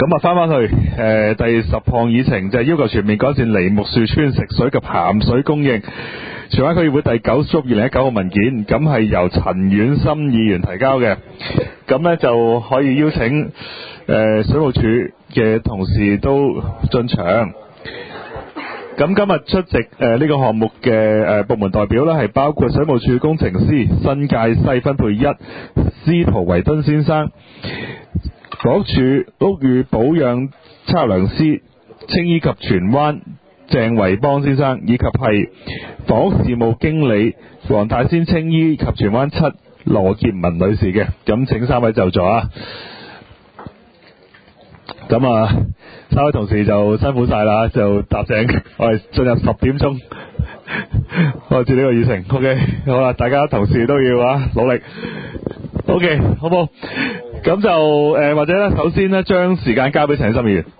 咁啊，翻去第10項議程就係要求全面改善梨木樹村食水及鹹水供應。荃灣區議會第9組2019號文件，咁係由陳婉心議員提交嘅。咁呢就可以邀請水務署嘅同事都進場。咁今日出席呢個項目嘅部門代表呢，係包括水務署工程師新界西分配1司徒維敦先生，房屋署屋宇保養測量師青衣及荃灣鄭維邦先生，以及係房屋事務經理黃大仙青衣及荃灣7羅潔文女士嘅。咁請3位就座啊。咁啊，3位同事就辛苦晒啦，就答正，我哋進入10點鐘開始呢個議程。OK， 好啦，大家同事都要努力。OK， 好冇？咁就或者咧，首先咧，將時間交俾陳心議員。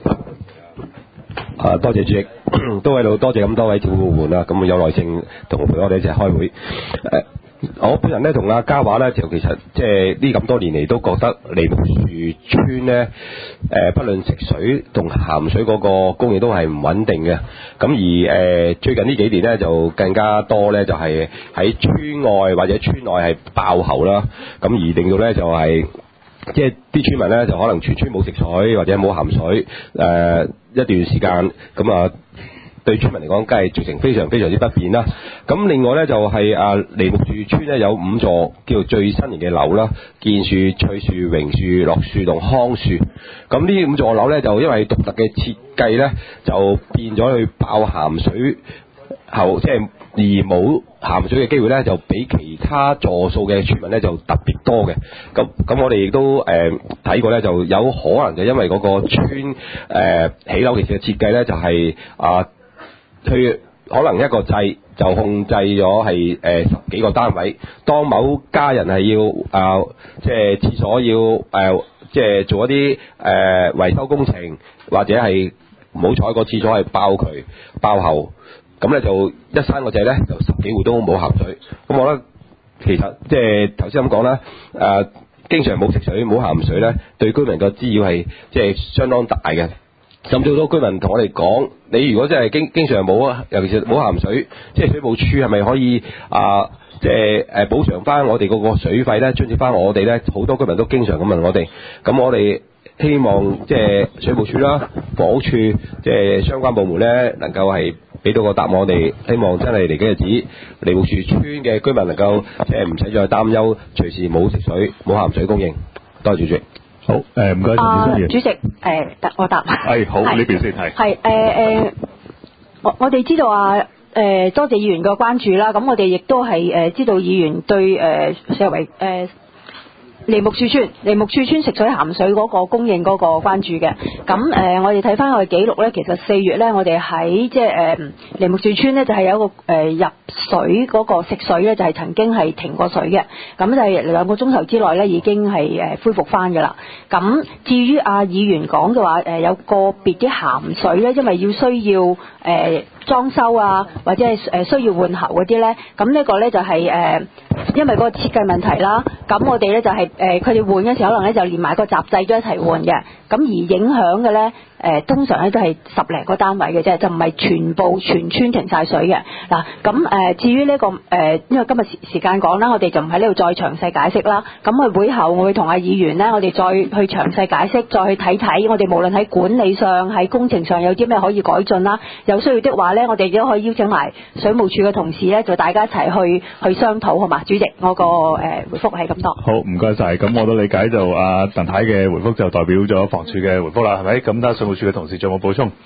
多謝主席，都喺度多謝咁多位政府部門啦，咁有耐性同陪我哋一齊開會。我本人咧同阿嘉華咧，就其實即係呢咁多年嚟都覺得梨木樹村咧，不論食水同鹹水嗰個供應都係唔穩定嘅。咁而最近呢幾年咧就更加多咧，就係喺村外或者村內係爆喉啦，咁而令到咧就係即係啲村民咧就可能全村冇食水或者冇鹹水一段時間，咁啊對村民嚟講，梗係造成非常非常之不便啦。咁另外咧就係梨木樹村咧有5座叫做最新型嘅樓啦，建樹、翠樹、榮樹、樂樹同康樹。咁呢5座樓咧就因為獨特嘅設計咧，就變咗去爆鹹水後，即係而冇鹹水嘅機會咧，就比其他座數嘅村民咧就特別多嘅。咁我哋亦都睇過咧，就有可能就因為嗰個村起樓其實嘅設計咧，就係佢可能一個掣就控制咗係10幾個單位。當某家人係要即係廁所要即係做一啲維修工程，或者係唔好彩個廁所係爆喉，咁咧就一閂個掣咧，就10幾戶都冇鹹水。咁我覺得其實即係頭先咁講啦，經常冇食水冇鹹水咧，對居民嘅滋擾係即係相當大嘅。甚至好多居民同我哋講，你如果真係經常冇，尤其是冇鹹水，即係水務署係咪可以即係補償翻我哋嗰個水費咧，津貼翻我哋咧？好多居民都經常咁問我哋，咁我哋希望即係水務署啦、房屋署即係相關部門咧，能夠係俾到個答案我哋，希望真係嚟緊日子梨木樹村嘅居民能夠即係唔使再擔憂隨時冇食水、冇鹹水供應。多謝主席。 好，唔該，陳議員。 主席，我答。 好，呢邊先係。 我哋知道多謝議員嘅關注啦。咁我哋亦都係知道議員對社為梨木樹村食水鹹水嗰個供應嗰個關注嘅。咁我哋睇翻我哋記錄咧，其實4月咧，我哋喺即係梨木樹村咧，就係有一個入水嗰個食水咧，就係曾經係停過水嘅。咁就係2個鐘頭之內咧，已經係恢復翻㗎啦。咁至於議員講嘅話，有個別嘅鹹水咧，因為需要裝修或者係需要換喉嗰啲咧，咁呢個咧就係因為嗰個設計問題啦。咁我哋咧就係佢哋換嘅時候，可能咧就連埋個閘掣都一齊換嘅。咁而影響嘅咧，通常咧都係10零個單位嘅啫，就唔係全村停晒水嘅。嗱，咁至於呢個因為今日時間講啦，我哋就唔喺呢度再詳細解釋啦。咁會後我會同議員咧，我哋再去詳細解釋，再去睇睇我哋無論喺管理上、喺工程上有啲咩可以改進啦。有需要的話咧，我哋都可以邀請埋水務署嘅同事咧，就大家一齊去商討，好嘛？主席，我個回覆係咁多。 好，唔該晒。咁我都理解就鄧太嘅回覆就代表咗房署嘅回覆啦，係咪？咁睇下水務署嘅同事仲有冇補充？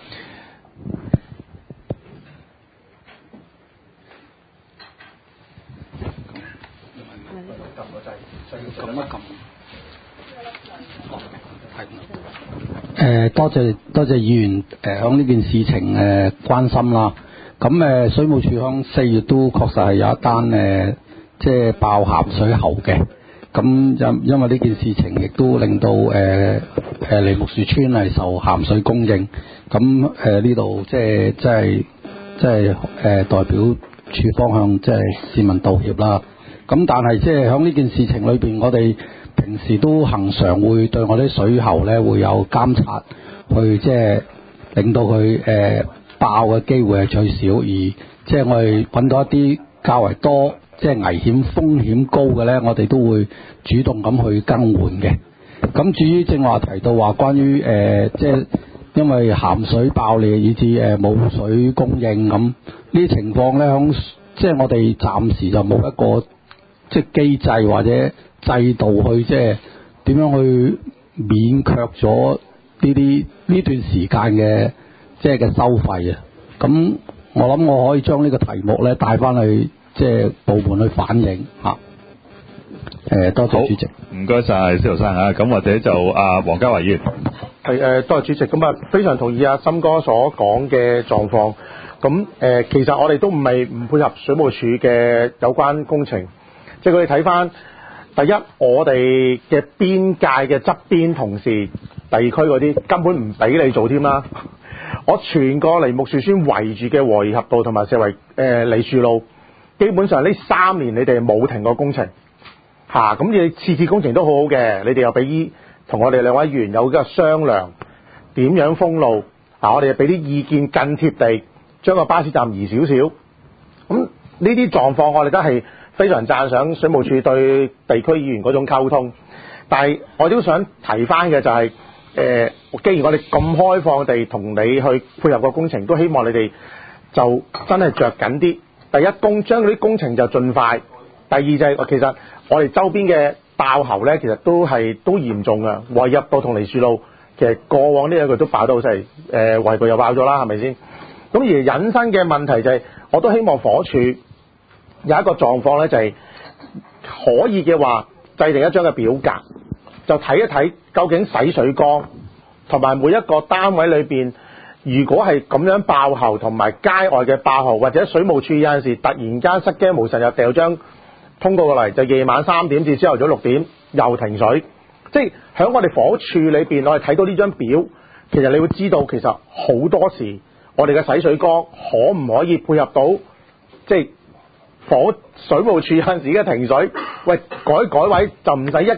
多謝議員響呢件事情關心啦。咁水務署響4月都確實係有一單即係爆鹹水喉嘅。咁因為呢件事情亦都令到梨木樹村係受鹹水供應。咁呢度即係代表處方向即係市民道歉啦。咁但係即係響呢件事情裏邊，我哋平時都恒常會對我啲水喉咧會有監察，去即係令到佢爆嘅機會係最少，而即係我哋揾到一啲較為多即係危險風險高嘅咧，我哋都會主動咁去更換嘅。咁至於正話提到話關於即係因為鹹水爆裂以致冇水供應咁呢啲情況咧，即係我哋暫時就冇一個即係機制或者制度去即係點樣去免卻咗呢段時間嘅即係嘅收費啊。咁我諗我可以將呢個題目咧帶翻去即係部門去反映嚇。多謝主席。 唔該晒司徒生啊，咁或者就黃家華議員。 係多謝主席。咁啊，非常同意阿森哥所講嘅狀況。咁其實我哋都唔係唔配合水務署嘅有關工程，即係佢哋睇翻第一，我哋嘅邊界嘅側邊同事地區嗰啲根本唔俾你做添啦。我全個梨木樹村圍住嘅和宜合道同埋石圍梨樹路，基本上呢3年你哋冇停過工程嚇。咁你次次工程都好好嘅，你哋又俾同我哋2位議員有個商量點樣封路啊，我哋又俾啲意見更貼地，將個巴士站移少少。咁呢啲狀況我哋都係非常讚賞水務署對地區議員嗰種溝通。但係我都想提翻嘅就係既然我哋咁開放地同你去配合個工程，都希望你哋就真係着緊啲。第一將嗰啲工程就盡快。第二就係其實我哋周邊嘅爆喉咧，其實都嚴重嘅。和宜合道同梨樹路其實過往呢兩個都爆得好犀利，維道又爆咗啦，係咪先？咁而引申嘅問題就係，我都希望火署有一個狀況咧，就係可以嘅話制定一張嘅表格，就睇一睇究竟洗水缸同埋每一個單位裏邊，如果係咁樣爆喉同埋街外嘅爆喉，或者水務署有陣時突然間失驚無神又掉張通告過嚟，就夜晚3點至朝頭早6點又停水。即係喺我哋火署裏邊，我哋睇到呢張表，其實你會知道其實好多時我哋嘅洗水缸可唔可以配合到，即係水務署有陣時嘅停水，喂改位就唔使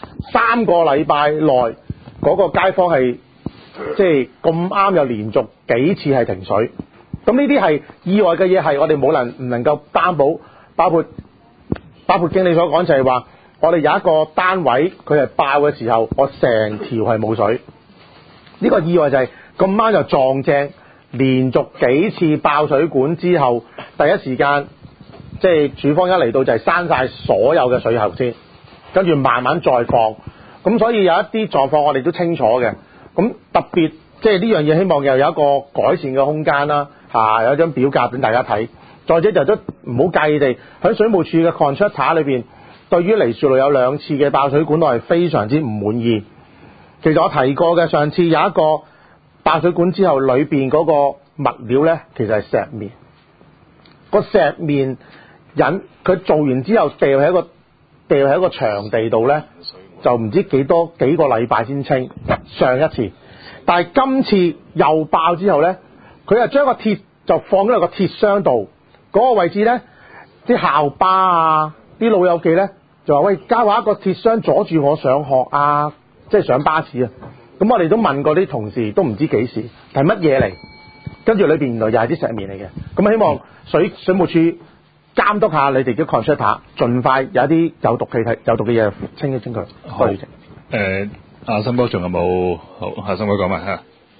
3個禮拜內嗰個街坊係即係咁啱又連續幾次係停水。咁呢啲係意外嘅嘢，係我哋唔能夠擔保。包括經理所講就係話，我哋有一個單位佢係爆嘅時候，我成條係冇水。呢個意外就係咁啱就撞正，連續幾次爆水管之後，第一時間即係署方一嚟到就係閂晒所有嘅水喉先，跟住慢慢再放。咁所以有一啲狀況我哋都清楚嘅。咁特別即係呢樣嘢，希望又有一個改善嘅空間啦。有一張表格俾大家睇。再者就都唔好介意地喺水務署嘅 contractor 裏邊，對於梨樹路有2次嘅爆水管，我係非常之唔滿意。其實我提過嘅，上次有一個爆水管之後，裏邊嗰個物料呢，其實係石棉。個石棉佢做完之後掉喺一個場地度呢，就唔知幾個禮拜先清上一次。但係今次又爆之後呢，佢又將個鐵就放咗喺個鐵箱度。嗰個位置呢，啲校巴啊，啲老友記呢，就話喂，加話一個鐵箱阻住我上學啊，即係上巴士啊。咁我哋都問過啲同事，都唔知幾時係乜嘢嚟，跟住裏邊原來又係啲石棉嚟嘅。咁希望水務署監督下你哋啲 contractor， 盡快有一啲有毒嘅嘢清一清佢。 好，阿森哥仲有冇？好，阿森哥講埋嚇。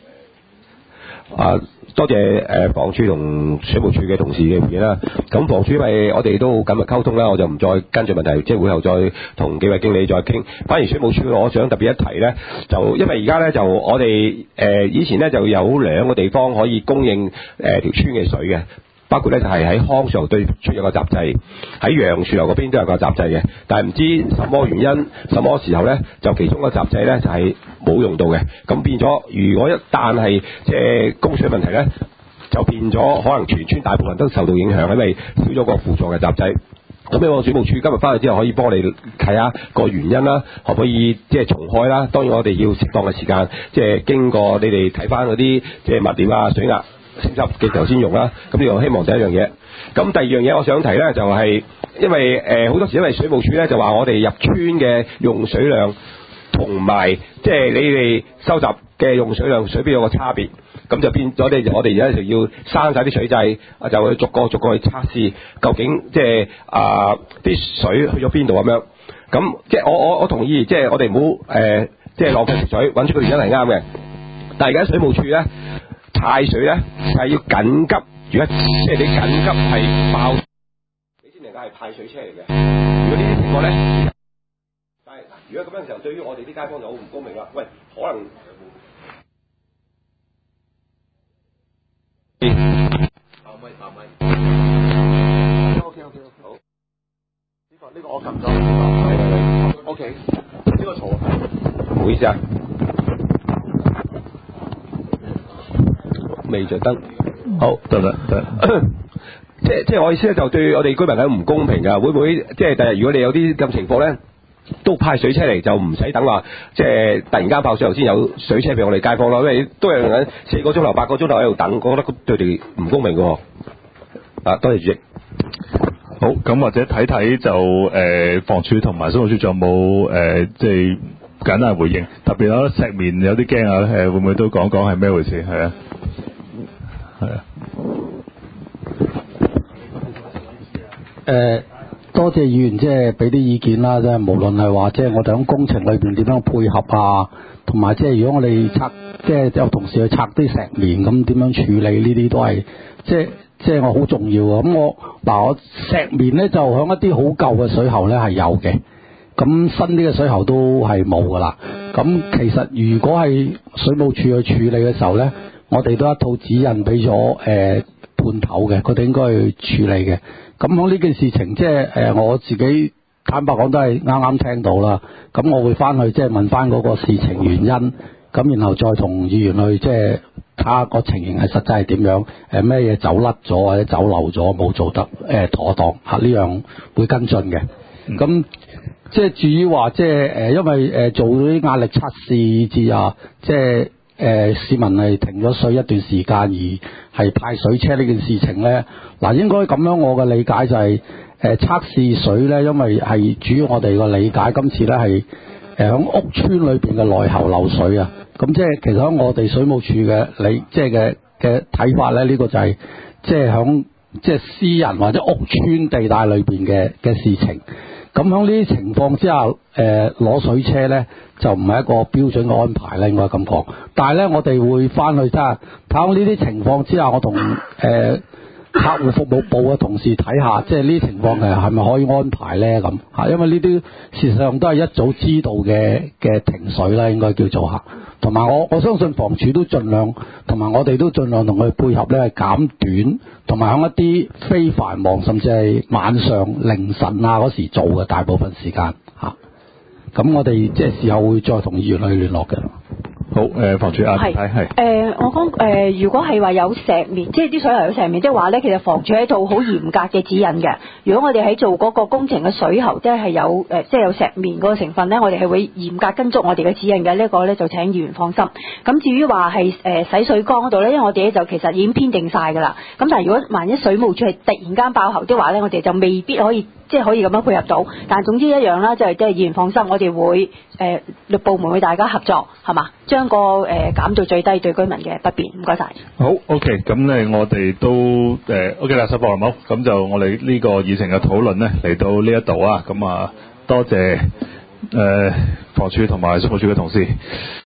多謝房署同水務署嘅同事嘅回應啦。咁房署因為我哋都好緊密溝通啦，我就唔再跟住問題，即係會後再同幾位經理再傾。反而水務署我想特別一提咧，就因為而家咧就我哋以前咧就有2個地方可以供應條村嘅水嘅。包括咧就係喺康樹樓對出有個閘掣，喺楊樹樓嗰邊都有個閘掣嘅，但係唔知什麼原因、什麼時候咧，就其中個閘掣咧就係冇用到嘅。咁變咗，如果一旦係即係供水問題咧，就變咗可能全村大部分都受到影響，因為少咗個輔助嘅閘掣。咁希望水務署今日翻去之後可以幫你睇下個原因啦，可唔可以即係重開啦？當然我哋要適當嘅時間，即係經過你哋睇翻嗰啲即係物料啊、水壓升級嘅時候先用啦。咁呢個希望第一樣嘢。 咁第二樣嘢我想提咧，就係因為好多時因為水務署咧就話我哋入村嘅用水量同埋即係你哋收集嘅用水量水邊有個差別，咁就變咗我哋而家就要閂晒啲水掣，就去逐個去測試究竟即係啲水去咗邊度咁樣。咁即係我同意，即係我哋唔好即係浪費食水，揾出個原因係啱嘅。但係而家水務署咧派水咧係要緊急，如果即係你緊急係爆，你先能夠係派水車嚟嘅。如果呢啲情況咧，但係如果咁樣嘅時候，對於我哋啲街坊就好唔公平啦。喂，可能爆咪。 OK，好。呢個我撳咗。OK，呢個嘈啊。 唔好意思啊。未着燈，好得啦得。即係我意思咧，就對我哋居民係唔公平㗎。會唔會即係第日如果你有啲咁情況咧，都派水車嚟，就唔使等話即係突然間爆水喉先有水車俾我哋街坊咯？因為都係用緊4個鐘頭8個鐘頭喺度等，我覺得對你唔公平㗎。多謝主席。 好，咁或者睇睇就房署同埋水務署仲有冇即係簡單回應，特別有石棉有啲驚啊，會唔會都講係咩回事？係啊。 多謝議員即係俾啲意見啦，即係無論係話即係我哋喺工程裏邊點樣配合啊，同埋即係如果我哋拆即係有同事去拆啲石棉咁點樣處理呢啲都係即係我好重要啊。咁我石棉咧就喺一啲好舊嘅水喉咧係有嘅，咁新啲嘅水喉都係冇噶啦。咁其實如果係水務署去處理嘅時候咧，我哋都一套指引俾咗判頭嘅，佢哋應該去處理嘅。咁喺呢件事情即係我自己坦白講都係啱啱聽到啦。咁我會翻去即係問翻嗰個事情原因，咁然後再同議員去即係睇下個情形係實際係點樣，咩嘢走甩咗或者走漏咗冇做得妥當嚇，呢樣會跟進嘅。咁即係至於話即係因為做啲壓力測試至即係市民係停咗水一段時間而係派水車呢件事情咧，嗱應該咁樣我嘅理解就係測試水咧，因為係主要我哋個理解今次咧係喺屋邨裏邊嘅內喉漏水啊，咁即係其實喺我哋水務署嘅即係嘅睇法咧，呢個就係即係喺即係私人或者屋邨地帶裏邊嘅事情。咁喺呢啲情況之下，攞水車咧就唔係一個標準嘅安排咧，應該咁講。但係咧，我哋會翻去睇下呢啲情況之下，我同客戶服務部嘅同事睇下，即係呢啲情況係咪可以安排咧咁嚇？因為呢啲事實上都係一早知道嘅停水啦，應該叫做嚇。同埋我相信房署都盡量，同埋我哋都盡量同佢配合咧，減短，同埋喺一啲非繁忙甚至係晚上凌晨嗰時做嘅大部分時間嚇。咁我哋即係事後會再同議員去聯絡嘅。 好，房署係我講如果係話有石棉，即係啲水喉有石棉，即係話咧，其實房署係一套好嚴格嘅指引嘅。如果我哋喺做嗰個工程嘅水喉，即係有即係有石棉嗰個成分咧，我哋係會嚴格跟足我哋嘅指引嘅。呢個咧就請議員放心。咁至於話係洗水缸嗰度咧，因為我哋咧就其實已經編定晒㗎啦。咁但係如果萬一水務署係突然間爆喉的話咧，我哋就未必可以即係可以咁樣配合到。但係總之一樣啦，就係即係議員放心，我哋會部門會大家合作係嘛，將個減到最低對居民嘅不便。唔該晒。 好 ，OK， 咁咧我哋都OK 啦，收貨好，咁就我哋呢個議程嘅討論咧嚟到呢一度啊，咁多謝房署同埋水務署嘅同事。